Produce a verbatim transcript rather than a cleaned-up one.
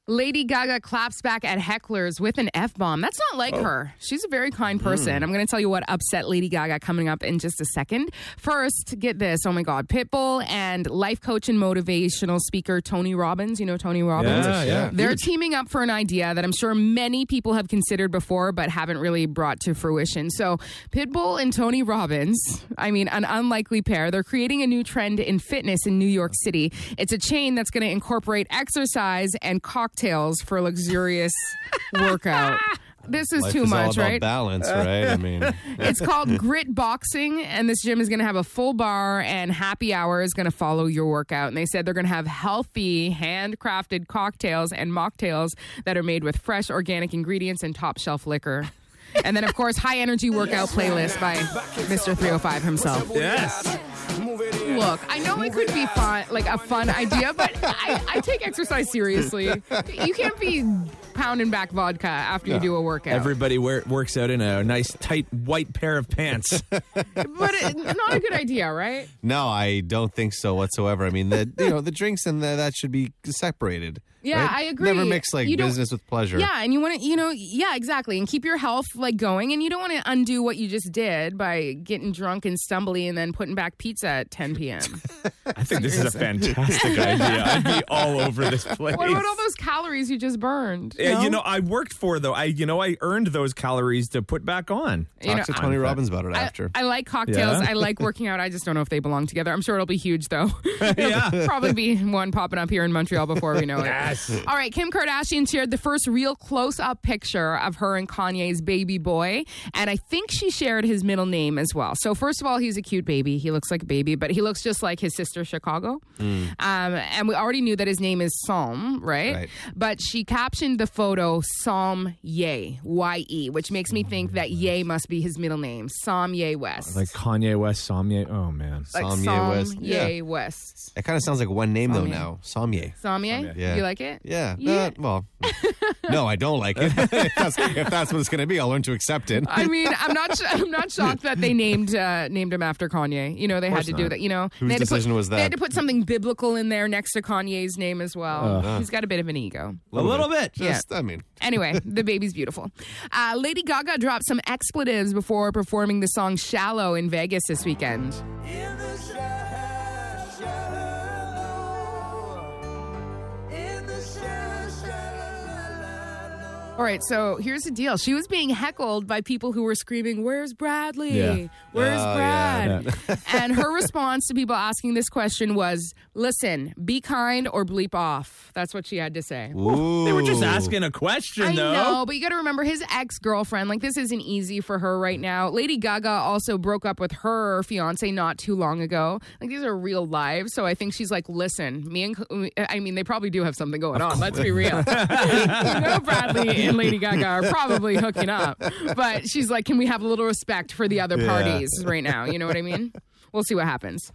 Lady Gaga claps back at hecklers with an F-bomb. That's not like oh. her. She's a very kind person. Mm. I'm going to tell you what upset Lady Gaga coming up in just a second. First, get this. Oh, my God. Pitbull and life coach and motivational speaker Tony Robbins. You know Tony Robbins? Yeah, yeah. They're Huge. teaming up for an idea that I'm sure many people have considered before but haven't really brought to fruition. So Pitbull and Tony Robbins, I mean, an unlikely pair. They're creating a new trend in fitness in New York City. It's a chain that's going to incorporate exercise and cocktails for a luxurious workout. This is Life too is much, all about right? balance, right? I mean, it's called Grit Boxing, and this gym is going to have a full bar, and happy hour is going to follow your workout. And they said they're going to have healthy, handcrafted cocktails and mocktails that are made with fresh organic ingredients and top shelf liquor. And then, of course, high energy workout playlist by Mister three oh five himself. Yes. Look, I know it could be fun, like a fun idea, but I, I take exercise seriously. You can't be pounding back vodka after you do a workout. Everybody wear, works out in a nice, tight, white pair of pants. But it, not a good idea, right? No, I don't think so whatsoever. I mean, the you know the drinks and the, that should be separated. Yeah, right? I agree. Never mix like You don't- business with pleasure. Yeah, and you want to, you know, yeah, exactly, and keep your health like going, and you don't want to undo what you just did by getting drunk and stumbly and then putting back pizza at ten p.m. I think this is a fantastic idea. I'd be all over this place. What about all those calories you just burned? Yeah, no? you know, I worked for though. I, you know, I earned those calories to put back on. Talk You know, to Tony Robbins about it I, after. I like cocktails. Yeah? I like working out. I just don't know if they belong together. I'm sure it'll be huge, though. Yeah. Probably be one popping up here in Montreal before we know it. Yes. All right, Kim Kardashian shared the first real close-up picture of her and Kanye's baby boy, and I think she shared his middle name as well. So first of all, he's a cute baby. He looks like a baby, but he looks just like his sister Chicago. Mm. Um, and we already knew that his name is Psalm, right? Right. But she captioned the photo Psalm Ye, Y E, which makes me think that Ye must be his middle name, Psalm Ye West. Like Kanye West, Samye. Oh, man. Like Samye Psalm West. Ye Yeah. West. It kind of sounds like one name though Samye. now. Samye. Samye? Yeah. You like it? Yeah. Yeah. Uh, well, no, I don't like it. if, that's, if that's what it's going to be, I'll learn to accept it. I mean, I'm not. Sh- I'm not shocked that they named uh, named him after Kanye. You know, they had course to do not. that. You know, Whose they had to decision put, was They had that? to put something biblical in there next to Kanye's name as well. Uh. He's got a bit of an ego. A little bit. Just, I mean, Anyway, the baby's beautiful. Uh, Lady Gaga dropped some expletives before performing the song "Shallow" in Vegas this weekend. In the shallow, in the shallow. All right, so here's the deal. She was being heckled by people who were screaming, "Where's Bradley? Yeah. Where's Oh, Brad?" yeah. And her response to people asking this question was, "Listen, be kind or bleep off." That's what she had to say. ooh. They were just asking a question, I though. know, but you got to remember his ex-girlfriend. Like, this isn't easy for her right now. Lady Gaga also broke up with her fiance not too long ago. Like, these are real lives. So I think she's like, listen, me and, I mean, they probably do have something going on. Let's be real. You know, Bradley and Lady Gaga are probably hooking up. But she's like, can we have a little respect for the other Yeah. parties right now? You know what I mean? We'll see what happens.